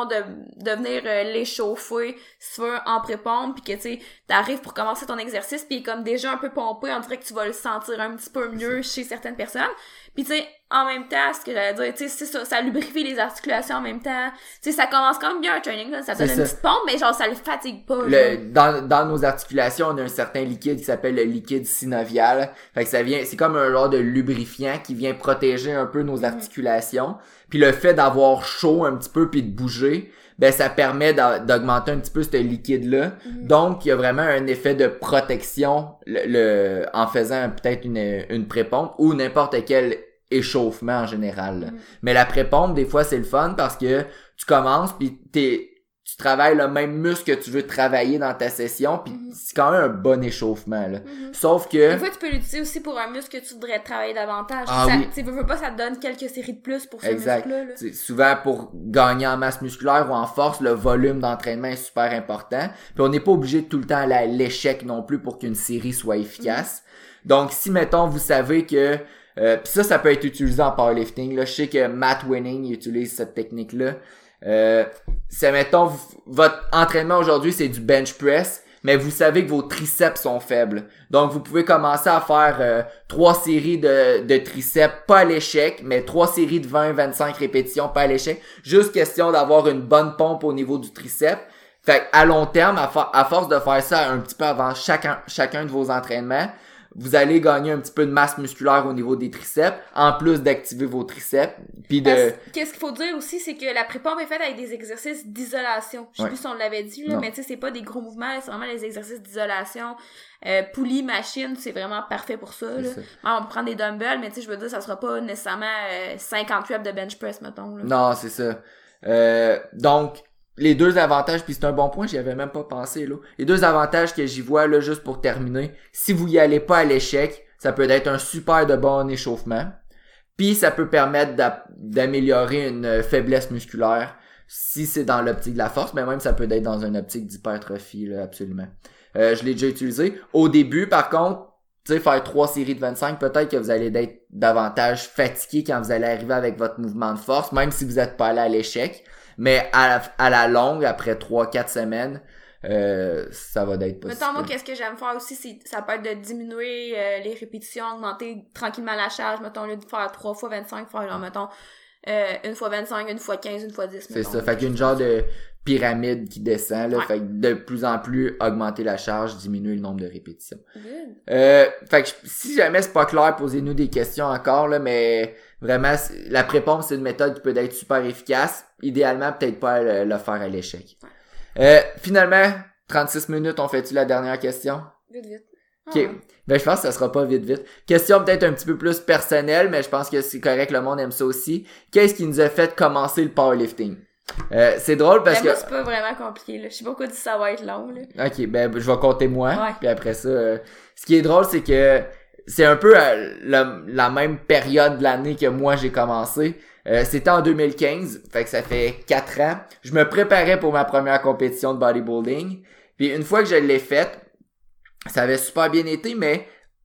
de venir l'échauffer, si tu veux, en pré-pompe, pis que, tu sais, t'arrives pour commencer ton exercice, pis comme déjà un peu pompé, on dirait que tu vas le sentir un petit peu mieux chez certaines personnes. Pis tu sais, en même temps, ce que j'allais dire, tu sais, ça lubrifie les articulations en même temps. Tu sais, ça commence quand même bien un training, là. Ça donne une petite pompe, mais genre, ça le fatigue pas. Dans nos articulations, on a un certain liquide qui s'appelle le liquide synovial. Fait que c'est comme un genre de lubrifiant qui vient protéger un peu nos articulations. Puis le fait d'avoir chaud un petit peu puis de bouger, ben ça permet d'augmenter un petit peu ce liquide-là. Donc, il y a vraiment un effet de protection en faisant peut-être une pré-pompe ou n'importe quel échauffement en général. Mais la pré-pompe, des fois, c'est le fun parce que tu commences puis tu tu travailles le même muscle que tu veux travailler dans ta session, puis c'est quand même un bon échauffement, là. Sauf que... Des fois, tu peux l'utiliser aussi pour un muscle que tu voudrais travailler davantage. Tu veux pas, ça te donne quelques séries de plus pour ce muscle-là. Là. Souvent, pour gagner en masse musculaire ou en force, le volume d'entraînement est super important. Puis on n'est pas obligé de tout le temps aller à l'échec non plus pour qu'une série soit efficace. Donc, si, mettons, vous savez que... puis ça peut être utilisé en powerlifting, là. Je sais que Matt Winning utilise cette technique-là. C'est, mettons, votre entraînement aujourd'hui, c'est du bench press, mais vous savez que vos triceps sont faibles. Donc, vous pouvez commencer à faire 3 séries de triceps, pas à l'échec, mais 3 séries de 20-25 répétitions, pas à l'échec. Juste question d'avoir une bonne pompe au niveau du triceps. Fait à long terme, à force de faire ça un petit peu avant chacun de vos entraînements, vous allez gagner un petit peu de masse musculaire au niveau des triceps, en plus d'activer vos triceps. Puis Qu'est-ce qu'il faut dire aussi, c'est que la pré-pompe est faite avec des exercices d'isolation. Je sais plus si on l'avait dit, là, mais tu sais, c'est pas des gros mouvements, c'est vraiment les exercices d'isolation. Poulie, machine, c'est vraiment parfait pour ça. Là. On peut prendre des dumbbells, mais tu sais, je veux dire, ça sera pas nécessairement 50 reps de bench press, mettons. Là. Non, c'est ça. Donc, les deux avantages, puis c'est un bon point, j'y avais même pas pensé, là. Les deux avantages que j'y vois, là, juste pour terminer, si vous y allez pas à l'échec, ça peut être un super de bon échauffement, puis ça peut permettre d'améliorer une faiblesse musculaire, si c'est dans l'optique de la force, mais même ça peut être dans une optique d'hypertrophie, là, absolument. Je l'ai déjà utilisé. Au début, par contre, tu sais, faire 3 séries de 25, peut-être que vous allez être davantage fatigué quand vous allez arriver avec votre mouvement de force, même si vous êtes pas allé à l'échec. Mais à la longue, après 3-4 semaines, ça va être possible. Mettons, moi, qu'est-ce que j'aime faire aussi, ça peut être de diminuer les répétitions, augmenter tranquillement la charge. Mettons, au lieu de faire 3 fois 25, faire genre, mettons, 1 fois 25, 1 fois 15, 1 fois 10. C'est ça, fait qu'il y a une genre de pyramide qui descend, là. Fait que de plus en plus, augmenter la charge, diminuer le nombre de répétitions. Fait que si jamais c'est pas clair, posez-nous des questions encore, là, mais vraiment, la pré-pompe, c'est une méthode qui peut être super efficace. Idéalement, peut-être pas le faire à l'échec. Finalement, 36 minutes, on fait-tu la dernière question? Vite. OK. Ben, je pense que ça sera pas vite. Question peut-être un petit peu plus personnelle, mais je pense que c'est correct, le monde aime ça aussi. Qu'est-ce qui nous a fait commencer le powerlifting? C'est drôle parce que... Moi, c'est pas vraiment compliqué, là. Je sais pas pourquoi ça va être long, là. OK, ben, je vais compter moi. Puis après ça, ce qui est drôle, c'est que c'est un peu la même période de l'année que moi j'ai commencé. C'était en 2015, fait que ça fait 4 ans. Je me préparais pour ma première compétition de bodybuilding. Puis une fois que je l'ai faite, ça avait super bien été, mais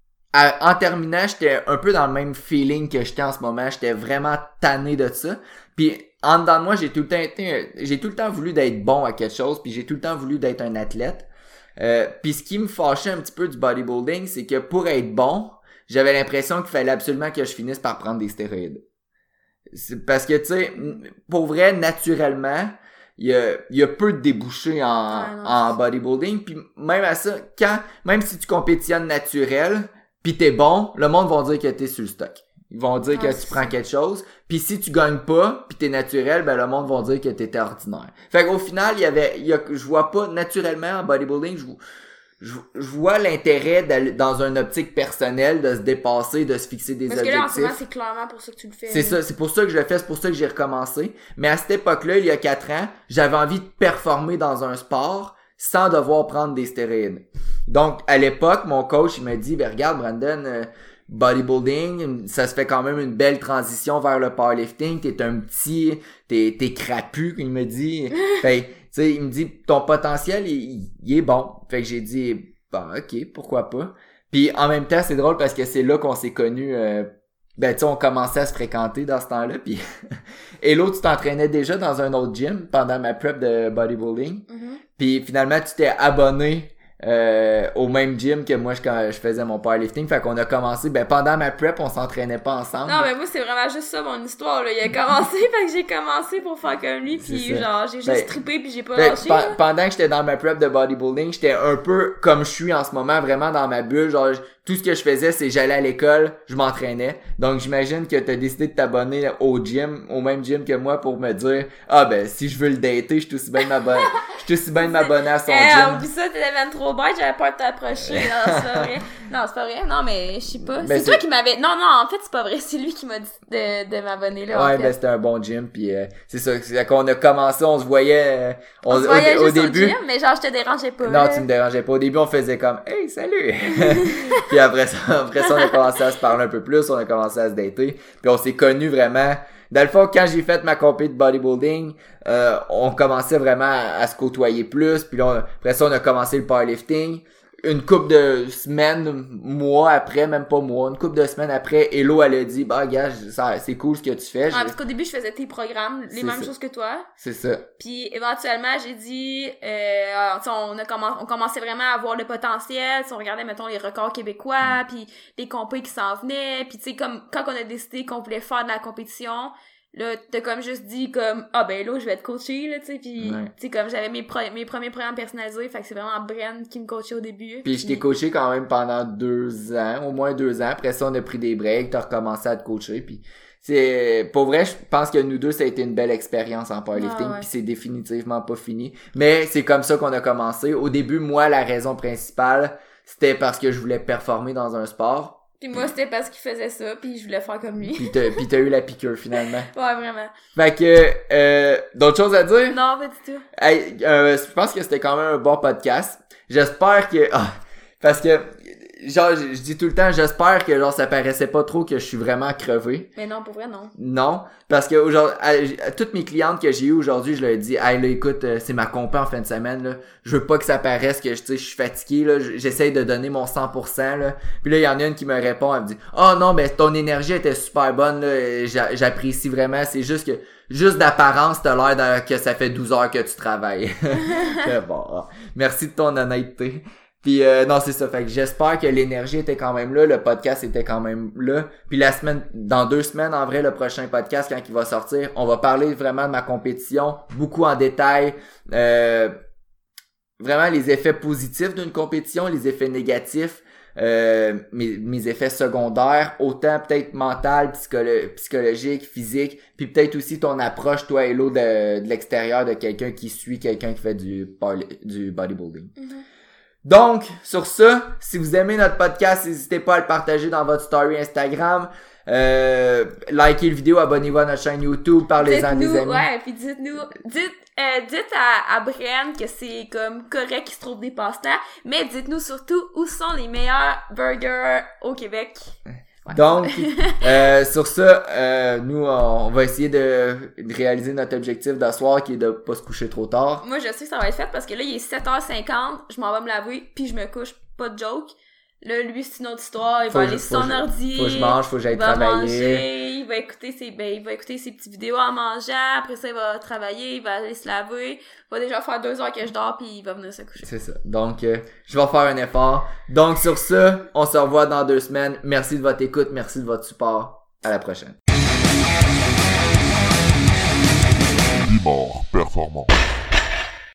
en terminant, j'étais un peu dans le même feeling que j'étais en ce moment. J'étais vraiment tanné de ça. Puis en dedans de moi, j'ai tout le temps voulu d'être bon à quelque chose, puis j'ai tout le temps voulu d'être un athlète. Puis ce qui me fâchait un petit peu du bodybuilding, c'est que pour être bon, j'avais l'impression qu'il fallait absolument que je finisse par prendre des stéroïdes. C'est parce que, tu sais, pour vrai, naturellement, il y a peu de débouchés en bodybuilding. Puis même à ça, même si tu compétitionnes naturel, pis t'es bon, le monde va dire que t'es sur le stock. Ils vont dire que tu prends quelque chose. Puis si tu gagnes pas, pis t'es naturel, ben le monde va dire que t'étais ordinaire. Fait qu'au final, je vois pas naturellement en bodybuilding, je vois l'intérêt d'aller dans une optique personnelle, de se dépasser, de se fixer des objectifs. Parce que là, en ce moment, c'est clairement pour ça que tu le fais. C'est ça, c'est pour ça que je le fais, c'est pour ça que j'ai recommencé. Mais à cette époque-là, il y a 4 ans, j'avais envie de performer dans un sport sans devoir prendre des stéroïdes. Donc, à l'époque, mon coach, il m'a dit, ben regarde, Brandon, bodybuilding, ça se fait quand même une belle transition vers le powerlifting, t'es crapu, il me dit. Fait, tu sais, il me dit, ton potentiel, il est bon. Fait que j'ai dit, bon, ok, pourquoi pas. Puis en même temps, c'est drôle parce que c'est là qu'on s'est connus, ben tu sais, on commençait à se fréquenter dans ce temps-là. Puis et l'autre, tu t'entraînais déjà dans un autre gym pendant ma prep de bodybuilding. Puis finalement, tu t'es abonné au même gym que moi quand je faisais mon powerlifting. Fait qu'on a commencé, ben pendant ma prep, on s'entraînait pas ensemble. Non, mais moi, c'est vraiment juste ça mon histoire, là. Il a commencé, fait que j'ai commencé pour faire comme lui, puis genre, j'ai juste trippé, puis j'ai pas lâché. Pendant que j'étais dans ma prep de bodybuilding, j'étais un peu comme je suis en ce moment, vraiment dans ma bulle. Genre, tout ce que je faisais, c'est j'allais à l'école, je m'entraînais. Donc, j'imagine que t'as décidé de t'abonner au même gym que moi pour me dire, ah ben, si je veux le dater, je suis aussi bien de m'abonner à son gym. Oublie ça, t'es même trop trop bête, j'avais peur de t'approcher. Non, c'est pas vrai. Non, c'est pas vrai. Non, mais je sais pas. Ben, c'est toi qui m'avais... Non, en fait, c'est pas vrai. C'est lui qui m'a dit de m'abonner là, Ouais, en fait. ben c'était un bon gym, puis c'est ça, c'est quand on a commencé, on se voyait... On se voyait au juste début, au gym, mais genre, je te dérangeais pas. non, tu me dérangeais pas. Au début, on faisait comme « Hey, salut! » Puis après ça, on a commencé à se parler un peu plus, on a commencé à se dater, puis on s'est connus vraiment... Dans le fond, quand j'ai fait ma compé de bodybuilding, on commençait vraiment à se côtoyer plus, puis là, après ça, on a commencé le powerlifting. Une couple de semaines, mois après, même pas mois, une couple de semaines après, Hello, elle a dit, bah, gars, c'est cool ce que tu fais. Ah, parce qu'au début, je faisais tes programmes, les mêmes choses que toi. C'est ça. Puis, éventuellement, j'ai dit, on commençait vraiment à voir le potentiel, on regardait, mettons, les records québécois, puis les compés qui s'en venaient, puis tu sais, comme, quand on a décidé qu'on voulait faire de la compétition, là, t'as comme juste dit comme, ah ben là, je vais être coaché, là, tu sais, pis tu sais, comme j'avais mes premiers programmes personnalisés, fait que c'est vraiment Bren qui me coachait au début. Puis je t'ai coaché quand même pendant 2 ans, au moins 2 ans. Après ça, on a pris des breaks, t'as recommencé à te coacher, puis c'est, pour vrai, je pense que nous deux, ça a été une belle expérience en powerlifting, puis c'est définitivement pas fini. Mais c'est comme ça qu'on a commencé. Au début, moi, la raison principale, c'était parce que je voulais performer dans un sport. Pis moi, c'était parce qu'il faisait ça, pis je voulais faire comme lui. Pis t'as eu la piqûre, finalement. Ouais, vraiment. Fait que, d'autres choses à dire? Non, pas du tout. Hey, je pense que c'était quand même un bon podcast. J'espère que... parce que, genre, je dis tout le temps, j'espère que, genre, ça paraissait pas trop que je suis vraiment crevé. Mais non, pour vrai, non. Non, parce que aujourd'hui, à toutes mes clientes que j'ai eues aujourd'hui, je leur ai dit, hey là, écoute, c'est ma compé en fin de semaine, là. Je veux pas que ça paraisse que, tu sais, je suis fatigué, là. J'essaye de donner mon 100%, là. Puis là, il y en a une qui me répond, elle me dit, oh non, mais ton énergie était super bonne, là. J'apprécie vraiment. C'est juste que, juste d'apparence, t'as l'air que ça fait 12 heures que tu travailles. Bon, merci de ton honnêteté. Puis non, c'est ça. Fait que j'espère que l'énergie était quand même là, le podcast était quand même là. Puis dans 2 semaines, en vrai, le prochain podcast, quand il va sortir, on va parler vraiment de ma compétition, beaucoup en détail. Vraiment les effets positifs d'une compétition, les effets négatifs, mes effets secondaires, autant peut-être mental, psychologique, physique, puis peut-être aussi ton approche, toi, Hello, de l'extérieur de quelqu'un qui suit quelqu'un qui fait du bodybuilding. Mm-hmm. Donc, sur ça, si vous aimez notre podcast, n'hésitez pas à le partager dans votre story Instagram. Likez le vidéo, abonnez-vous à notre chaîne YouTube, parlez-en à des amis. Ouais, puis dites à Bren que c'est comme correct qu'il se trouve des passe-temps, mais dites-nous surtout où sont les meilleurs burgers au Québec. Ouais. Donc, sur ça, nous, on va essayer de réaliser notre objectif d'asseoir qui est de pas se coucher trop tard. Moi, je sais que ça va être fait parce que là, il est 7h50, je m'en vais me laver, puis je me couche, pas de joke. Là, lui, c'est une autre histoire, il va aller sur son ordi. Faut que je mange, faut que j'aille travailler. Manger, il va écouter ses petites vidéos en mangeant, après ça, il va travailler, il va aller se laver. Il va déjà faire 2 heures que je dors, puis il va venir se coucher. C'est ça. Donc, je vais faire un effort. Donc, sur ça, on se revoit dans 2 semaines. Merci de votre écoute, merci de votre support. À la prochaine. Dimor performant.